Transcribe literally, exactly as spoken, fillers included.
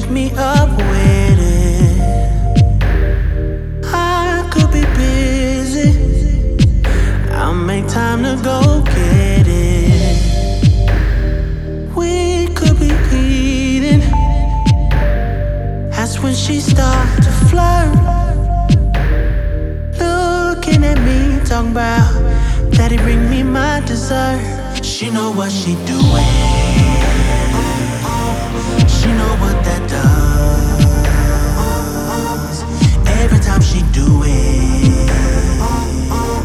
wake me up with it. I could be busy, I'll make time to go get it. We could be eating, that's when she start to flirt. Looking at me, talking about, daddy bring me my dessert. She know what she doing, she know what that does. Every time she do it,